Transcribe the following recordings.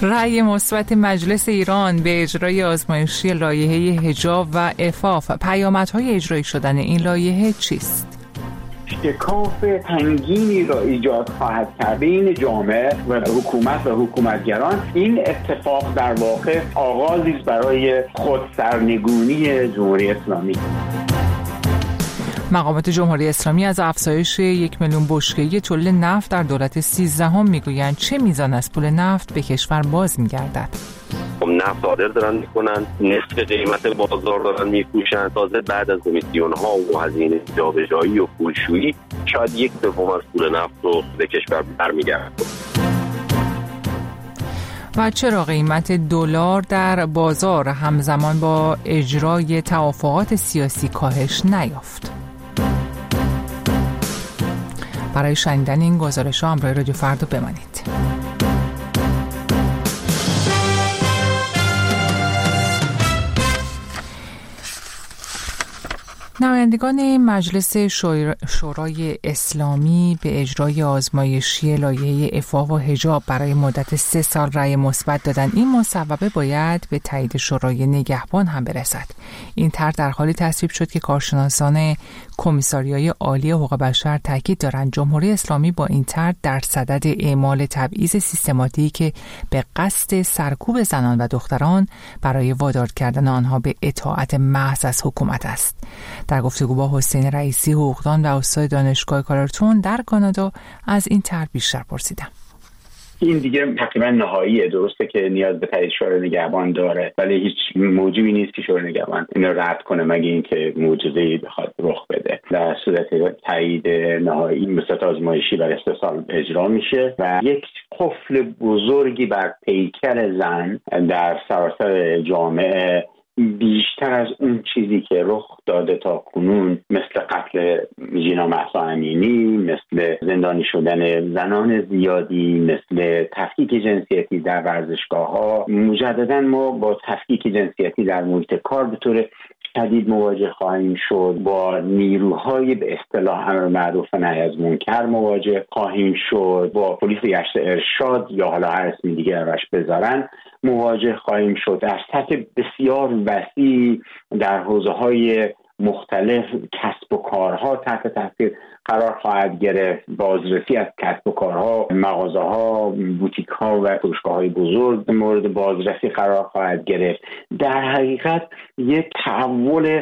رأی مثبت مجلس ایران به اجرای آزمایشی لایحه حجاب و عفاف، پیامدهای اجرایی شدن این لایحه چیست؟ شکاف سنگینی را ایجاد خواهد کرد بین جامعه و حکومت و حکومتگران. این اتفاق در واقع آغازی است برای خودسرنگونی جمهوری اسلامی. مقامات جمهوری اسلامی از افزایش 1 میلیون بشکه‌ای تولید نفت در دولت 13 میگویند چه میزان از پول نفت به کشور باز میگردد؟ نفت صادر دارن میکنن، نصف قیمت بازار دارن میفروشن، تازه بعد از کمیسیون ها و هزینه جابجایی و پولشویی شاید 1/3 از پول نفت رو به کشور برمیگرده. و چرا قیمت دلار در بازار همزمان با اجرای توافقات سیاسی کاهش نیافت؟ برای شنیدن این گزارش‌ها همراه رادیو فردا بمانید. نمایندگان مجلس شورای اسلامی به اجرای آزمایشی لایحه عفاف و حجاب برای مدت 3 سال رأی مثبت دادن. این مصوبه باید به تایید شورای نگهبان هم برسد. این طرح در حالی تصویب شد که کارشناسان کمیساریای عالی حقوق بشر تاکید دارند جمهوری اسلامی با این طرح در صدد اعمال تبعیض سیستماتیکی به قصد سرکوب زنان و دختران برای وادار کردن آنها به اطاعت محض از حکومت است. در گفتگو با حسین رئیسی حقوقدان و استاد دانشگاه کارلتون در کانادا از این طرح بیشتر پرسیدم. این دیگه تقریبا نهاییه. درسته که نیاز به تایید شورای نگهبان داره، ولی هیچ موجبی نیست که شورای نگهبان اینو رد کنه مگه اینکه معجزه‌ای بخواد رخ بده. در صورت تایید نهایی به صورت آزمایشی برای 3 سال اجرا میشه و یک قفل بزرگی بر پیکر زن در سراسر جامعه، بیشتر از اون چیزی که رخ داده تا کنون، مثل قتل ژینا مهسا امینی، مثل زندانی شدن زنان زیادی، مثل تفکیک جنسیتی در ورزشگاه‌ها. مجددا ما با تفکیک جنسیتی در محیط کار به طور شدید مواجه خواهیم شد، با نیروهای به اصطلاح امر معروف و نهی از منکر مواجه خواهیم شد، با پلیس گشت ارشاد یا حالا هر اسمی دیگه روش بذارن مواجه خواهیم شد. در سطح بسیار وسیع در حوزه‌های مختلف کسب و کارها تحت تاثیر قرار خواهد گرفت. بازرسی از کسب و کارها، مغازه‌ها، بوتیک‌ها و فروشگاه‌های بزرگ مورد بازرسی قرار خواهد گرفت. در حقیقت یک تحول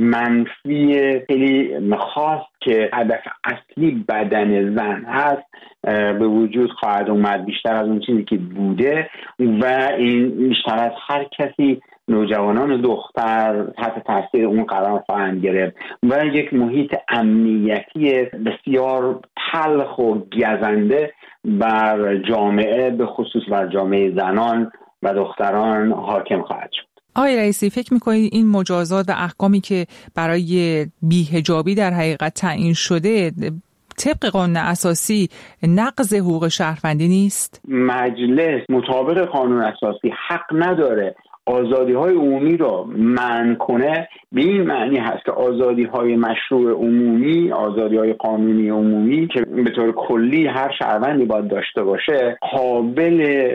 منفی خیلی خاص که هدف اصلی بدن زن هست به وجود خواهد اومد، بیشتر از اون چیزی که بوده و این بیشتر از هر کسی نوجوانان دختر تحت تاثیر اون قرار خواهند گرفت و یک محیط امنیتی بسیار تلخ و گزنده بر جامعه، به خصوص بر جامعه زنان و دختران حاکم خواهد شد. آقای رئیسی، فکر می‌کنید این مجازات و احکامی که برای بی‌حجابی در حقیقت تعیین شده طبق قانون اساسی نقض حقوق شهروندی نیست؟ مجلس مطابق قانون اساسی حق نداره آزادی‌های عمومی را منع کنه. به این معنی هست که آزادی‌های مشروع عمومی، آزادی‌های قانونی عمومی که به طور کلی هر شهروندی باید داشته باشه، قابل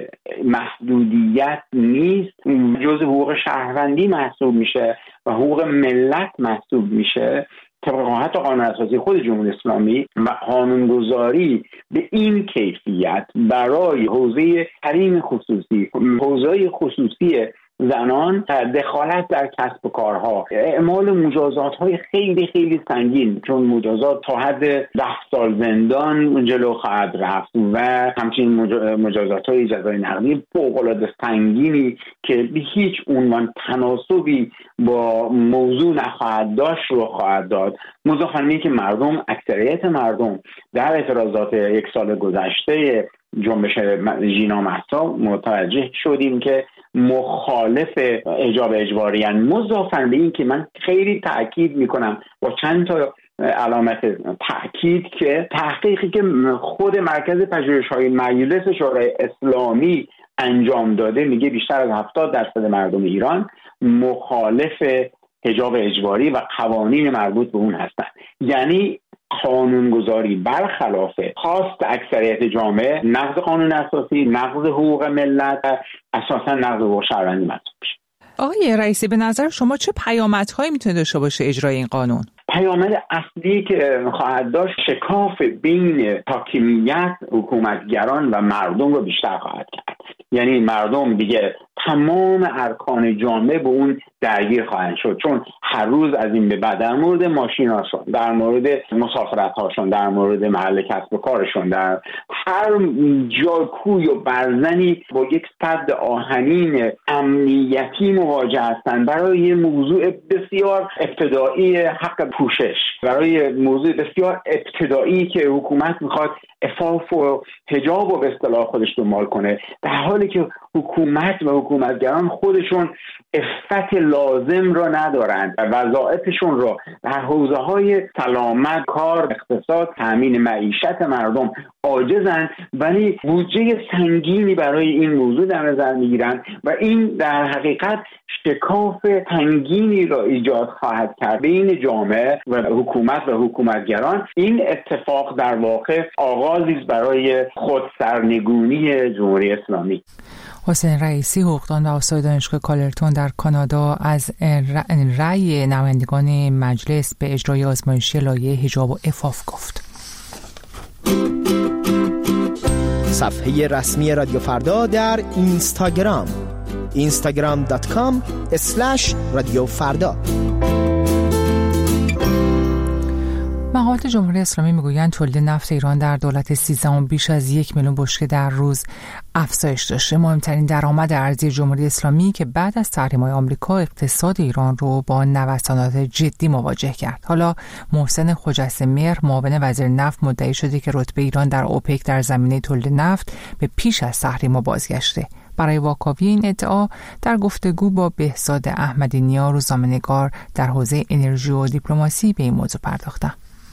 محدودیت نیست، جزء حقوق شهروندی محسوب میشه و حقوق ملت محسوب میشه. طبق حتی قانون اساسی خود جمهوری اسلامی و قانونگذاری به این کیفیت برای حوزه حریم خصوصی، حوزه خصوصی زنان، دخالت در کسب و کارها، اعمال مجازات‌های خیلی خیلی سنگین، چون مجازات تا حد 10 سال زندان جلو خواهد رفت و همچنین مجازات‌های جزای نقدی فوق‌العاده سنگینی که به هیچ عنوان تناسبی با موضوع نخواهد داشت رو خواهد داد. مضافاً که مردم، اکثریت مردم در اعتراضات 1 سال گذشته جنبش ژینا مهسا متوجه شدیم که مخالف حجاب اجباری ان. مضافاً به این که من خیلی تأکید میکنم با چند تا علامت تأکید که تحقیقی که خود مرکز پژوهش‌های مجلس شورای اسلامی انجام داده میگه بیشتر از 70% مردم ایران مخالف حجاب اجباری و قوانین مربوط به اون هستند. یعنی قانونگذاری برخلاف خواست اکثریت جامعه نقض قانون اساسی، نقض حقوق ملت، اساسا نقض حقوق شهروندی محسوب میشه. آقای رئیسی، به نظر شما چه پیامدهایی میتونه داشته باشه اجرای این قانون؟ پیامد اصلی که خواهد داشت شکاف بین حاکمیت، حکومتگران و مردم رو بیشتر خواهد کرد. یعنی مردم دیگه تمام ارکان جامعه به اون درگیر خواهند شد، چون هر روز از این به بعد در مورد ماشیناشون، در مورد مسافرت‌هاشون، در مورد محل کسب و کارشون، در هر جای کوی و برزنی با یک سد آهنین امنیتی مواجه هستند. برای موضوع بسیار ابتدایی حق پوشش، برای موضوع بسیار ابتدایی که حکومت میخواد عفاف و حجاب و به اصطلاح خودش دنبال کنه، در حالی که حکومت و حکومتگران خودشون عفت لازم را ندارند و وظایفشون را در حوزه‌های سلامت، کار، اقتصاد، تامین معیشت مردم عاجزند، ولی بودجه سنگینی برای این موضوع در نظر میگیرند و این در حقیقت شکاف سنگینی را ایجاد خواهد کرد بین جامعه و حکومت و حکومتگران. این اتفاق در واقع آغازی برای خودسرنگونی جمهوری اسلامی. حسین رئیسی، حقوقدان و استاد دانشگاه کالرتون در کانادا، از رأی نمایندگان مجلس به اجرای آزمایشی لایحه حجاب و عفاف گفت. صفحه رسمی رادیو فردا در اینستاگرام instagram.com/رادیوفردا. مقامات جمهوری اسلامی میگویند تولید نفت ایران در دولت 13 بیش از 1 میلیون بشکه در روز افزایش داشته. مهمترین درآمد ارزی جمهوری اسلامی که بعد از تحریم‌های آمریکا اقتصاد ایران رو با نوسانات جدی مواجه کرد. حالا محسن خجسته-مهر، معاون وزیر نفت، مدعی شده که رتبه ایران در اوپک در زمینه تولید نفت به پیش از تحریم‌ها بازگشته. برای واکاوی این ادعا در گفتگو با بهزاد احمدی‌نیا، روزنامه‌نگار در حوزه انرژی و دیپلماسی به این موضوع پرداختم.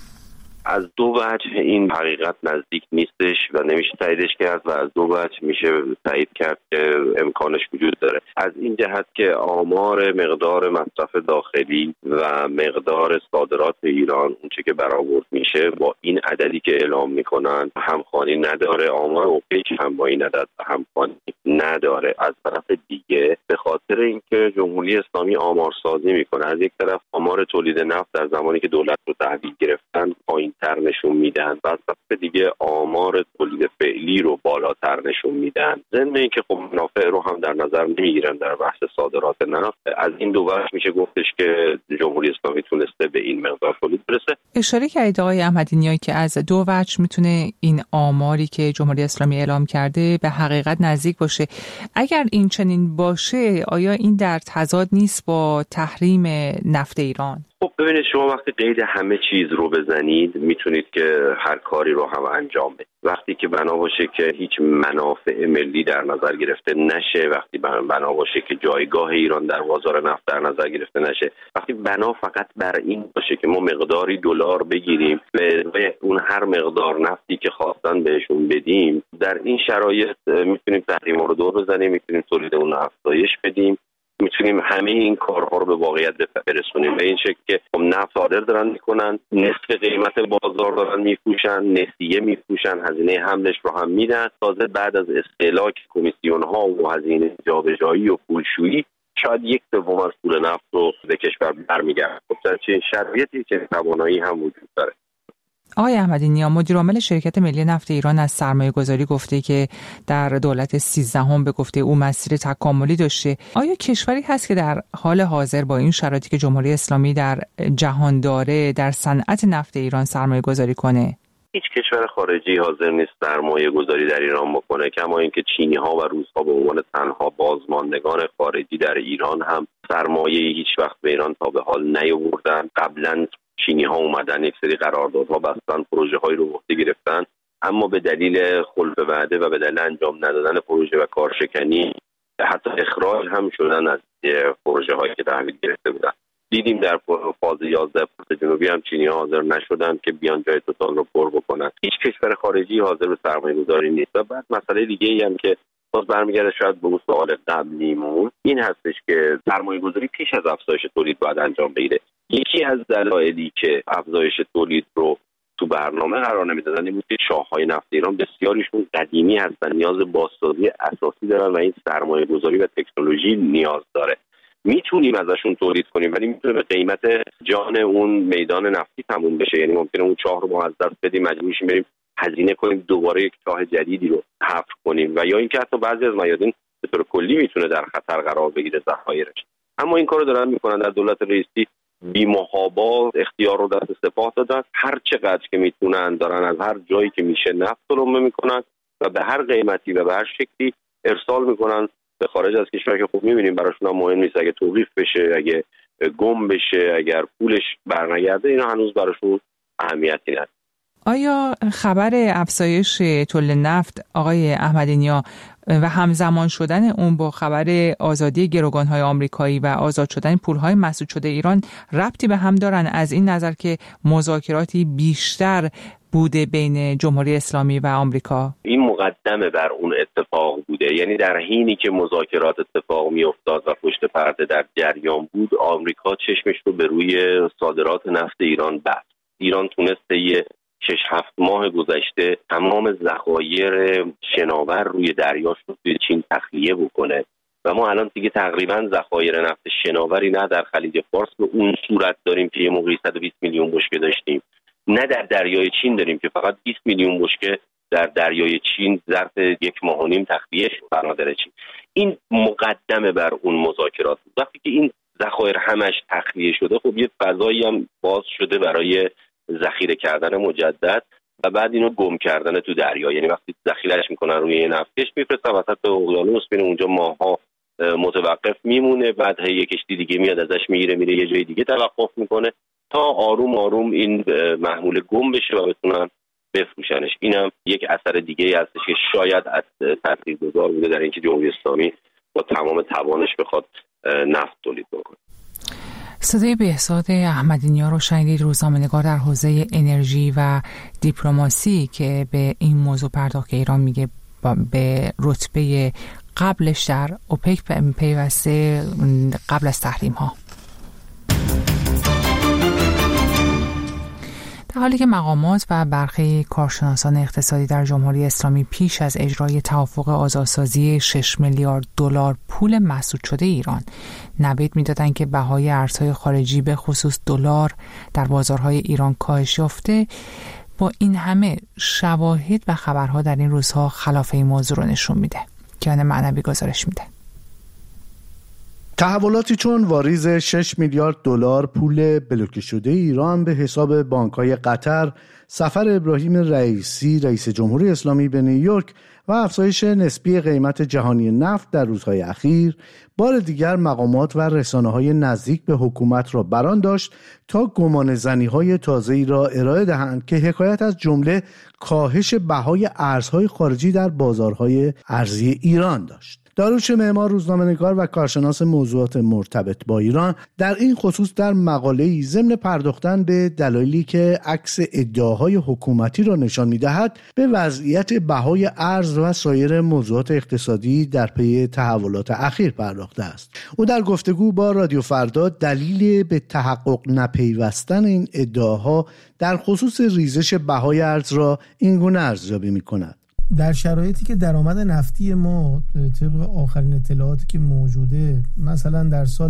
از دو وجه این حقیقت نزدیک نیستش و نمیشه تاییدش کرد و از دو وجه میشه تایید کرد که امکانش وجود داره. از این جهت که آمار مقدار مصرف داخلی و مقدار صادرات ایران اونچه که برآورد میشه با این عددی که اعلام میکنن همخوانی نداره. آمار اوپک هم با این عدد همخوانی نداره. از طرف دیگه به خاطر اینکه جمهوری اسلامی آمارسازی میکنه، از یک طرف آمار تولید نفت در زمانی که دولت رو تحویل گرفتن پایین‌تر نشون میدن و از طرف دیگه آمار تولید فعلی رو بالاتر نشون میدن. ضمن اینکه خب منافع رو هم در نظر نمیگیرن در بحث صادرات نفت. از این دو وجه میشه گفتش که جمهوری اسلامی تونسته به این مقدار تولید برسه. اشاره کردید آقای احمدی‌نیایی که از دو وجه میتونه این آماری که جمهوری اسلامی اعلام کرده به حقیقت نزدیک باشه. اگر این چنین باشه، آیا این در تضاد نیست با تحریم نفت ایران؟ خب ببینید، شما وقتی قید همه چیز رو بزنید میتونید که هر کاری رو هم انجام بدید. وقتی که بنا باشه که هیچ منافع ملی در نظر گرفته نشه، وقتی بنا باشه که جایگاه ایران در بازار نفت در نظر گرفته نشه، وقتی بنا فقط بر این باشه که ما مقداری دلار بگیریم و اون هر مقدار نفتی که خواستن بهشون بدیم، در این شرایط میتونیم تحریم‌ها رو دور بزنیم، میتونیم تولید اون رو افزایش بدیم، میتونیم همه این کارها رو به واقعیت برسونیم. به این شکل که نفت صادر دارن میکنن، نصف قیمت بازار دارن میفروشن، نسیه میفروشن، هزینه حملش رو هم میدن. تازه بعد از استهلاک کمیسیون ها و هزینه جابجایی و پولشویی شاید 1/3 از پول نفت رو به کشور برمیگرده. خب در چه شرایطی که توانایی هم وجود داره. آقای احمدی‌نیا، مدیر عامل شرکت ملی نفت ایران از سرمایه‌گذاری گفته که در دولت 13 به گفته او مسیر تکاملی داشته. آیا کشوری هست که در حال حاضر با این شرایطی که جمهوری اسلامی در جهان داره در صنعت نفت ایران سرمایه‌گذاری کنه؟ هیچ کشور خارجی حاضر نیست سرمایه‌گذاری در ایران بکنه، کما اینکه چینی‌ها و روس‌ها به عنوان تنها بازماندگان خارجی در ایران هم سرمایه هیچ وقت به ایران تا به حال نیاوردن. قبلا چینی‌ها اومدن یک سری قراردادها بستن، پروژه‌هایی رو به عهده گرفتن، اما به دلیل خلف وعده و به دلیل انجام ندادن پروژه و کارشکنی حتی اخراج هم شدن از پروژه‌هایی که تحویل گرفته بودن. دیدیم در فاز 11 پروژه جنوبی هم چینی‌ها حاضر نشدن که بیان جای توتال رو پر بکنن. هیچ کشور خارجی حاضر به سرمایه‌گذاری نیست. و بعد مسئله دیگه‌ای هم که باز برمیگرده شاید به سوال قبلیمون، این هستش که سرمایه‌گذاری پیش از افزایش تولید باید انجام بگیره. یکی از دلایلی که افزایش تولید رو تو برنامه قرار نمیدادن این بود که شاخه‌های نفت ایران بسیاریشون قدیمی هستن، نیاز بازسازی اساسی دارن و این سرمایه‌گذاری و تکنولوژی نیاز داره. میتونیم ازشون تولید کنیم ولی میتونه به قیمت جان اون میدان نفتی تموم بشه. یعنی ممکنه اون چاه رو ما از دست بدیم، مجبور میشیم بریم هزینه کنیم دوباره یک چاه جدیدی رو حفر کنیم و یا اینکه حتی بعضی از میادین به طور کلی میتونه در خطر قرار بگیره ذخایرش. اما این کارو دارن میکنن. در دولت رئیسی بی‌محابا اختیار رو دست سپاه دادن، هر چقدر که میتونن دارن از هر جایی که میشه نفت تولید میکنن و به هر قیمتی و به هر شکلی ارسال میکنن به خارج از کشور که خوب میبینیم براشون هم مهم نیست اگه توقیف بشه، اگه گم بشه، اگر پولش برنگرده، اینا هنوز براشون اهمیتی نداره. آیا خبر افزایش تولید نفت آقای احمدی نیا و همزمان شدن اون با خبر آزادی گروگان‌های آمریکایی و آزاد شدن پول‌های مسدود شده ایران ربطی به هم دارن، از این نظر که مذاکراتی بیشتر بوده بین جمهوری اسلامی و آمریکا؟ این مقدمه بر اون اتفاق بوده. یعنی در حینی که مذاکرات اتفاق میافتاد و پشت پرده در جریان بود، آمریکا چشمش رو به روی صادرات نفت ایران بست. ایران تونسته 6-7 ماه گذشته تمام ذخایر شناور روی دریاش رو توی چین تخلیه بکنه و ما الان دیگه تقریبا ذخایر نفت شناوری نه در خلیج فارس به اون صورت داریم که یه موقعی 120 میلیون بشکه داشتیم، نه در دریای چین داریم که فقط 20 میلیون بشکه در دریای چین ظرف 1.5 ماه تخلیه شد بنادر چین. این مقدمه بر اون مذاکرات. وقتی که این ذخایر همش تخلیه شده، خب یه فضایی هم باز شده برای ذخیره کردن مجدد و بعد اینو گم کردن تو دریا. یعنی وقتی ذخیرهش میکنن روی یه نفتکش میفرستن وسط اقیانوس، میره اونجا ماها متوقف میمونه، بعد یه کشتی دیگه میاد ازش میره یه جای دیگه توقف میکنه تا آروم آروم این محمول گم بشه و بتونن بفروشنش. اینم یک اثر دیگه هستش که شاید از تاثیرگذار بوده در اینکه جمهوری اسلامی با تمام توانش بخواد نفت تولید بکنه. صدای بهزاد احمدی نیا رو شنیدید، روزنامه‌نگار در حوزه انرژی و دیپلماسی که به این موضوع پرداخت که ایران میگه به رتبه قبلش در اوپک پیوسته قبل از تحریم ها. در حالی که مقامات و برخی کارشناسان اقتصادی در جمهوری اسلامی پیش از اجرای توافق آزادسازی 6 میلیارد دلار پول مسدود شده ایران نوید می‌دادند که بهای ارزهای خارجی به خصوص دلار در بازارهای ایران کاهش یافته، با این همه شواهد و خبرها در این روزها خلاف این موضوع رو نشون میده. کیان معنوی گزارش میده. تحولاتی چون واریز 6 میلیارد دلار پول بلوکه شده ایران به حساب بانک‌های قطر، سفر ابراهیم رئیسی رئیس جمهوری اسلامی به نیویورک و افزایش نسبی قیمت جهانی نفت در روزهای اخیر بار دیگر مقامات و رسانه‌های نزدیک به حکومت را بران داشت تا گمانه‌زنی‌های تازه‌ای را ارائه دهند که حکایت از جمله کاهش بهای ارزهای خارجی در بازارهای ارزی ایران داشت. داریوش معمار، روزنامه‌نگار و کارشناس موضوعات مرتبط با ایران، در این خصوص در مقاله‌ای ضمن پرداختن به دلایلی که عکس ادعاهای حکومتی را نشان می‌دهد به وضعیت بهای ارز و سایر موضوعات اقتصادی در پی تحولات اخیر پرداخته است. او در گفتگو با رادیو فردا دلیل به تحقق نپیوستن این ادعاها در خصوص ریزش بهای ارز را اینگونه ارزیابی می‌کند. در شرایطی که درآمد نفتی ما طبق آخرین اطلاعاتی که موجوده مثلا در سال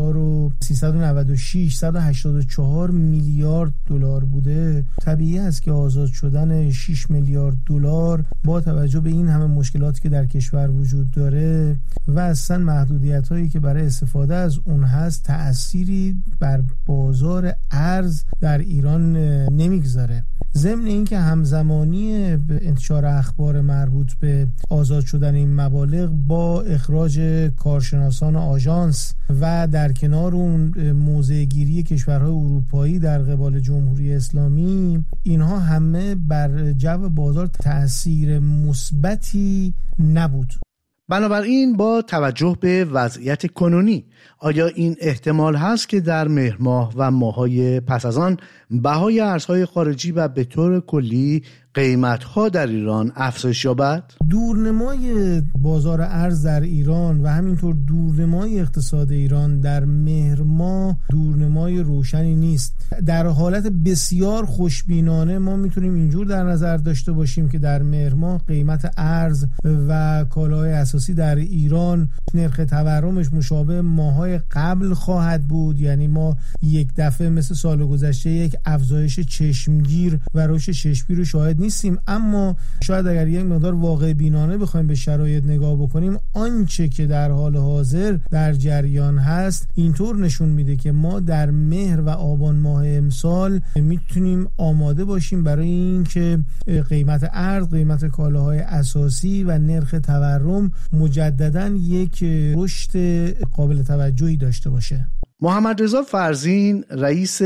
1396 184 میلیارد دلار بوده، طبیعی است که آزاد شدن 6 میلیارد دلار با توجه به این همه مشکلاتی که در کشور وجود داره و اصلا محدودیت‌هایی که برای استفاده از اون هست تأثیری بر بازار ارز در ایران نمیگذاره. ضمن اینکه همزمانی انتشار اخبار مربوط به آزاد شدن این مبالغ با اخراج کارشناسان آژانس و در کنار اون موضع‌گیری کشورهای اروپایی در قبال جمهوری اسلامی، اینها همه بر جو بازار تأثیر مثبتی نبود. بنابراین با توجه به وضعیت کنونی، آیا این احتمال هست که در مهر ماه و ماه‌های پس از آن بهای ارزهای خارجی و به طور کلی قیمت‌ها در ایران افزایش یابد؟ دورنمای بازار ارز در ایران و همینطور دورنمای اقتصاد ایران در مهر ماه دورنمای روشنی نیست. در حالت بسیار خوشبینانه ما میتونیم اینجور در نظر داشته باشیم که در مهر ماه قیمت ارز و کالاهای اساسی در ایران نرخ تورمش مشابه ماهای قبل خواهد بود، یعنی ما یک دفعه مثل سال گذشته یک افزایش چشمگیر و رشد چشمگیر رو شاهد نیستیم. اما شاید اگر یک مقدار واقع بینانه بخوایم به شرایط نگاه بکنیم، آنچه که در حال حاضر در جریان هست اینطور نشون میده که ما در مهر و آبان ماه امسال میتونیم آماده باشیم برای اینکه قیمت ارز، قیمت کالاهای اساسی و نرخ تورم مجدداً یک رشد قابل توجهی داشته باشه. محمد رضا فرزین رئیس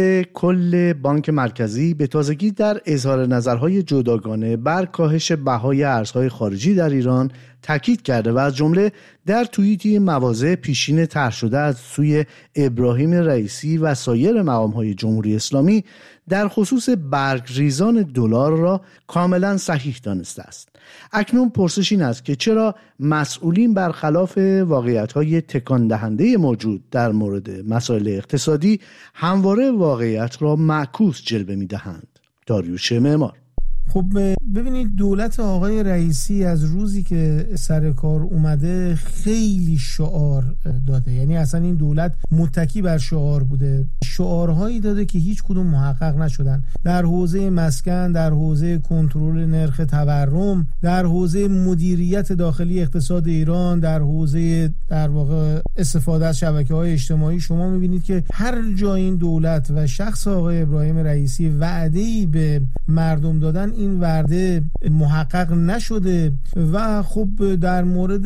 کل بانک مرکزی به تازگی در اظهار نظرهای جداگانه بر کاهش بهای ارزهای خارجی در ایران تاکید کرده و از جمله در توییتی مواضع پیشین طرح شده از سوی ابراهیم رئیسی و سایر مقام‌های جمهوری اسلامی در خصوص برگریزان دلار را کاملا صحیح دانسته است. اکنون پرسش این است که چرا مسئولین برخلاف واقعیت‌های تکان دهنده موجود در مورد مسائل اقتصادی همواره واقعیت را معکوس جلوه می‌دهند؟ داریوش معمار. خب ببینید، دولت آقای رئیسی از روزی که سر کار اومده خیلی شعار داده، یعنی اصلا این دولت متکی بر شعار بوده، شعارهایی داده که هیچ کدوم محقق نشدن، در حوزه مسکن، در حوزه کنترل نرخ تورم، در حوزه مدیریت داخلی اقتصاد ایران، در حوزه در واقع استفاده از شبکه‌های اجتماعی. شما می‌بینید که هر جا این دولت و شخص آقای ابراهیم رئیسی وعده‌ای به مردم دادن، این وعده محقق نشده. و خب در مورد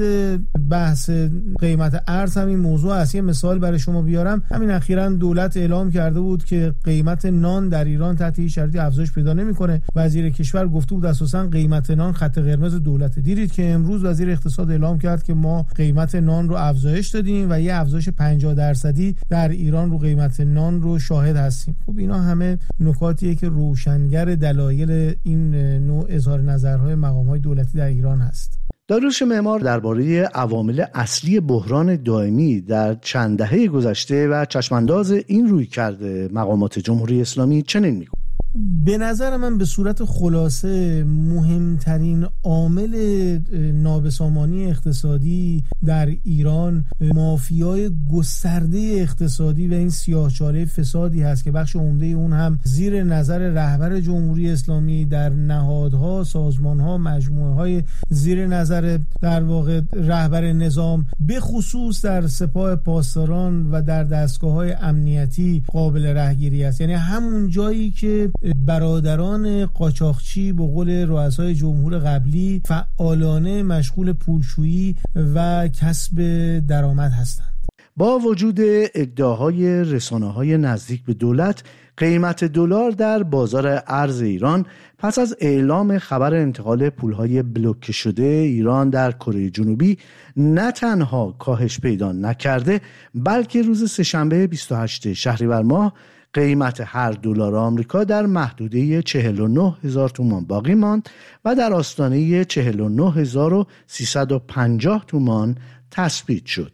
بحث قیمت ارز همین موضوع است. یه مثال برای شما بیارم، همین اخیراً دولت اعلام کرده بود که قیمت نان در ایران تحت هیچ شرایطی افزایش پیدا نمی‌کنه. وزیر کشور گفته بود اساساً قیمت نان خط قرمز دولت. دیدید که امروز وزیر اقتصاد اعلام کرد که ما قیمت نان رو افزایش دادیم و یه افزایش 50% در ایران رو قیمت نان رو شاهد هستیم. خب اینا همه نکاتیه که روشنگر دلایل این نوع اظهار نظرهای مقام‌های دولتی در ایران هست. داریوش معمار درباره عوامل اصلی بحران دائمی در چند دهه گذشته و چشمانداز این رویکرد مقامات جمهوری اسلامی چنین میگه: به نظر من به صورت خلاصه مهمترین عامل نابسامانی اقتصادی در ایران مافیای گسترده اقتصادی و این سیاهچاله فسادی هست که بخش عمده اون هم زیر نظر رهبر جمهوری اسلامی در نهادها، سازمانها، مجموعه‌های زیر نظر در واقع رهبر نظام، به خصوص در سپاه پاسداران و در دستگاه‌های امنیتی قابل رهگیری است. یعنی همون جایی که برادران قاچاقچی به قول رؤسای جمهور قبلی فعالانه مشغول پولشویی و کسب درآمد هستند. با وجود ادعاهای رسانه‌های نزدیک به دولت، قیمت دلار در بازار ارز ایران پس از اعلام خبر انتقال پولهای بلوکه شده ایران در کره جنوبی نه تنها کاهش پیدا نکرده، بلکه روز سه‌شنبه 28 شهریور ماه قیمت هر دلار آمریکا در محدوده 49,000 تومان باقی ماند و در آستانه 49,350 تومان تثبیت شد.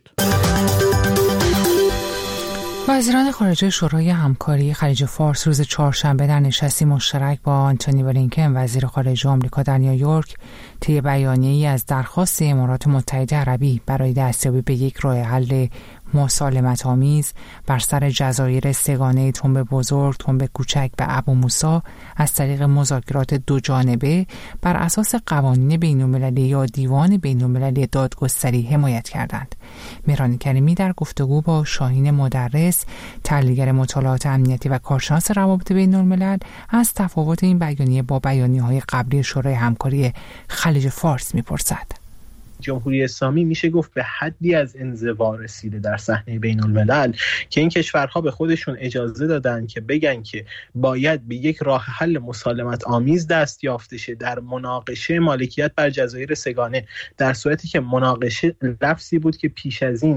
وزیران خارجه شورای همکاری خلیج فارس روز چهارشنبه در نشستی مشترک با آنتونی بلینکن وزیر خارجه آمریکا در نیویورک طی بیانیه‌ای از درخواست امارات متحده عربی برای دستیابی به یک راه حل مسالمت آمیز بر سر جزایر سگانه تنب بزرگ، تنب کوچک و ابو موسی از طریق مذاکرات دو جانبه بر اساس قوانین بین‌المللی یا دیوان بین‌المللی دادگستری حمایت کردند. مهران کریمی در گفتگو با شاهین مدرس، تحلیلگر مطالعات امنیتی و کارشناس روابط بین‌الملل، از تفاوت این بیانیه با بیانیه‌های قبلی شورای همکاری خلیج فارس می‌پرسد. جمهوری اسلامی میشه گفت به حدی از انزوا رسیده در صحنه بین الملل که این کشورها به خودشون اجازه دادن که بگن که باید به یک راه حل مسالمت آمیز دست یافته شه در مناقشه مالکیت بر جزایر سگانه، در صورتی که مناقشه لفظی بود که پیش از این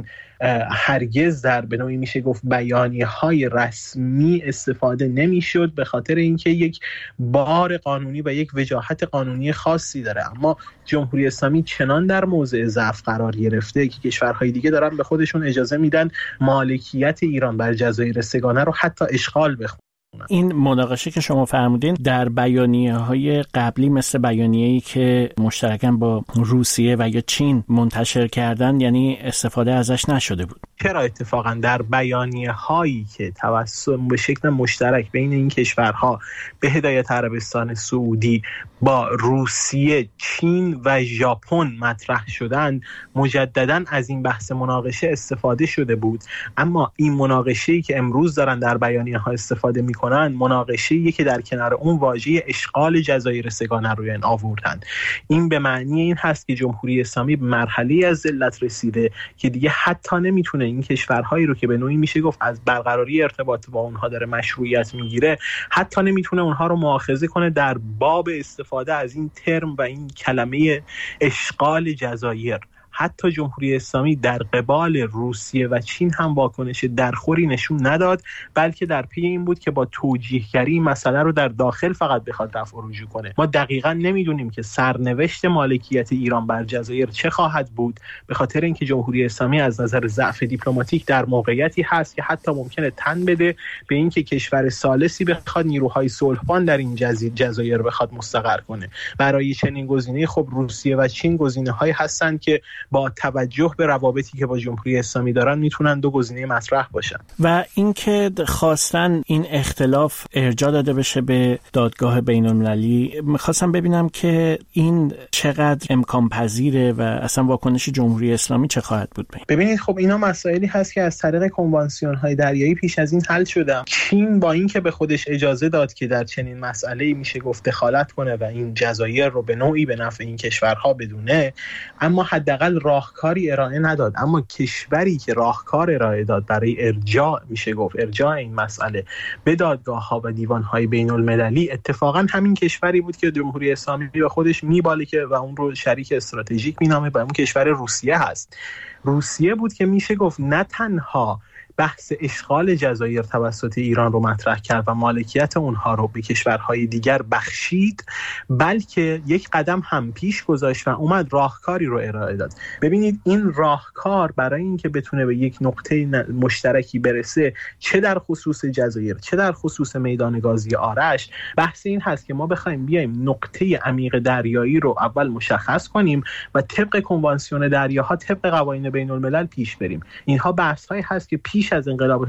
هرگز در به نوعی میشه گفت بیانیه‌های رسمی استفاده نمیشد، به خاطر اینکه یک بار قانونی و یک وجاهت قانونی خاصی داره. اما جمهوری اسلامی چنان در موضع ضعف قرار گرفته که کشورهای دیگه دارن به خودشون اجازه میدن مالکیت ایران بر جزایر سه‌گانه رو حتی اشغال بکنن. این مناقشه که شما فرمودین در بیانیه‌های قبلی مثل بیانیه‌ای که مشترکاً با روسیه و یا چین منتشر کردن، یعنی استفاده ازش نشده بود. چرا اتفاقاً در بیانیه‌هایی که توسط به شکل مشترک بین این کشورها به هدایت عربستان سعودی با روسیه، چین و ژاپن مطرح شدند، مجدداً از این بحث مناقشه استفاده شده بود. اما این مناقشه‌ای که امروز دارن در بیانیه‌ها استفاده می‌کنن، مناقشه‌ای که در کنار اون واژه اشغال جزایر سه‌گانه روی این آوردن. این به معنی این هست که جمهوری اسلامی به مرحله از ذلت رسیده که دیگه حتی نمیتونه این کشورهایی رو که به نوعی میشه گفت از برقراری ارتباط با اونها داره مشروعیت میگیره، حتی نمیتونه اونها رو مؤاخذه کنه در باب استفاده از این ترم و این کلمه اشغال جزایر. حتی جمهوری اسلامی در قبال روسیه و چین هم واکنش درخوری نشون نداد، بلکه در پی این بود که با توجیهگری مسئله رو در داخل فقط بخواد رفع و رجوع کنه. ما دقیقاً نمیدونیم که سرنوشت مالکیت ایران بر جزایر چه خواهد بود، به خاطر اینکه جمهوری اسلامی از نظر ضعف دیپلماتیک در موقعیتی هست که حتی ممکنه تن بده به اینکه کشور ثالثی بخواد نیروهای صلحبان در این جزایر بخواد مستقر کنه. برای چنین گزینه‌ای خب روسیه و چین گزینه‌هایی هستند که با توجه به روابطی که با جمهوری اسلامی دارن میتونن دو گزینه مطرح باشن. و اینکه خواستن این اختلاف ارجاع داده بشه به دادگاه بین‌المللی، میخواستم ببینم که این چقدر امکان پذیره و اصلا واکنش جمهوری اسلامی چه خواهد بود. ببینید خب اینا مسائلی هست که از طریق کنوانسیون های دریایی پیش از این حل شده. چین با اینکه به خودش اجازه داد که در چنین مسئله‌ای میشه گفت دخالت کنه و این جزایر رو به نوعی به نفع این کشورها بدونه، اما حداقل راهکاری ارائه نداد. اما کشوری که راهکار ارائه داد برای ارجاع میشه گفت ارجاع این مسئله به دادگاه‌ها و دیوان‌های بین‌المللی، اتفاقا همین کشوری بود که جمهوری اسلامی به خودش میباله و اون رو شریک استراتژیک مینامه و اون کشور روسیه هست. روسیه بود که میشه گفت نه تنها بحث اشغال جزایر توسط ایران رو مطرح کرد و مالکیت اونها رو به کشورهای دیگر بخشید، بلکه یک قدم هم پیش گذاشت و اومد راهکاری رو ارائه داد. ببینید این راهکار برای اینکه بتونه به یک نقطه مشترکی برسه، چه در خصوص جزایر چه در خصوص میدان گازی آرش، بحث این هست که ما بخوایم بیایم نقطه عمیق دریایی رو اول مشخص کنیم و طبق کنوانسیون دریاها، طبق قوانین بین الملل پیش بریم. اینها بحث‌هایی هست که پیش از انقلاب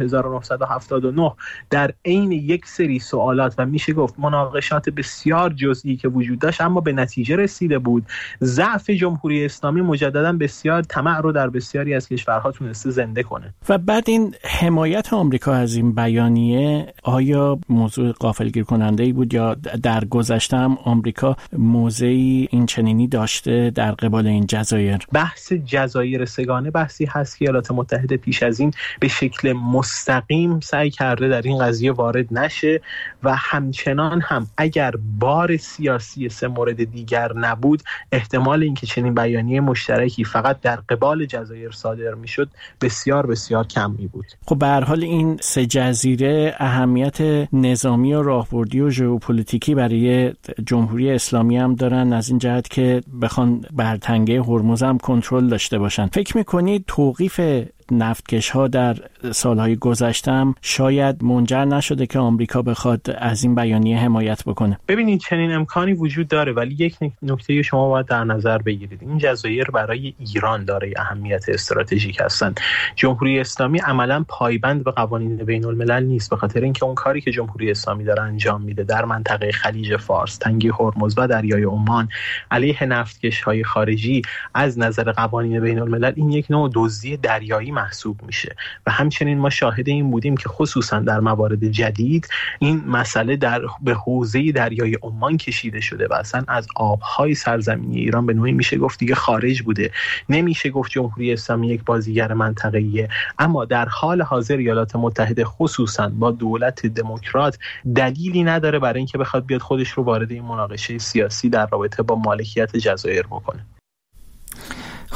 1979 در عین یک سری سوالات و میشه گفت مناقشات بسیار جزئی که وجود داشت اما به نتیجه رسیده بود. ضعف جمهوری اسلامی مجددا بسیار طمع رو در بسیاری از کشورها تونسته زنده کنه. و بعد این حمایت آمریکا از این بیانیه آیا موضوع غافلگیر کننده‌ای بود یا در گذشته هم آمریکا موضعی این چنینی داشته در قبال این جزایر؟ بحث جزایر سه‌گانه بحثی هست که ایالات متحده پیش از این به شکل مستقیم سعی کرده در این قضیه وارد نشه و همچنان هم اگر بار سیاسی سه مورد دیگر نبود، احتمال اینکه چنین بیانیه مشترکی فقط در قبال جزایر صادر میشد بسیار بسیار کم می بود. خب به هر حال این سه جزیره اهمیت نظامی و راهبردی و ژئوپلیتیکی برای جمهوری اسلامی هم دارن، از این جهت که بخوان بر تنگه هرمز هم کنترل داشته باشن. فکر میکنید توقیف نفتکش ها در سالهای گذشته هم شاید منجر نشده که آمریکا بخواد از این بیانیه حمایت بکنه؟ ببینید چنین امکانی وجود داره، ولی یک نکته شما باید در نظر بگیرید. این جزایر برای ایران داره اهمیت استراتژیک هستند. جمهوری اسلامی عملاً پایبند به قوانین بین الملل نیست، به خاطر اینکه اون کاری که جمهوری اسلامی داره انجام میده در منطقه خلیج فارس، تنگه هرمز و دریای عمان علیه نفتکش های خارجی از نظر قوانین بین الملل این یک نوع دزدی دریایی محسوب میشه و همچنین ما شاهد این بودیم که خصوصا در موارد جدید این مسئله به حوزه دریای عمان کشیده شده و اصلا از آبهای سرزمینی ایران به نوعی میشه گفت دیگه خارج بوده. نمیشه گفت جمهوری اسلامی یک بازیگر منطقه‌ایه، اما در حال حاضر ایالات متحده خصوصا با دولت دموکرات دلیلی نداره برای اینکه بخواد بیاد خودش رو وارد این مناقشه سیاسی در رابطه با مالکیت جزایر بکنه.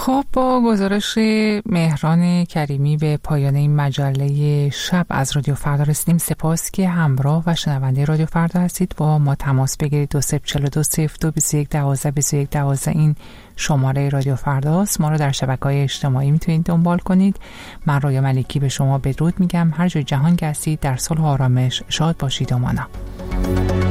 خب با گزارش مهران کریمی به پایان این مجله شب از رادیو فردا رسیدیم. سپاس که همراه و شنونده رادیو فردا هستید. با ما تماس بگیرید. 2042022112 این شماره رادیو فرداست. ما رو در شبکه‌های اجتماعی میتونید دنبال کنید. من رویا ملکی به شما بدرود میگم. هر جای جهان که هستید در صلح و آرامش شاد باشید و مانا.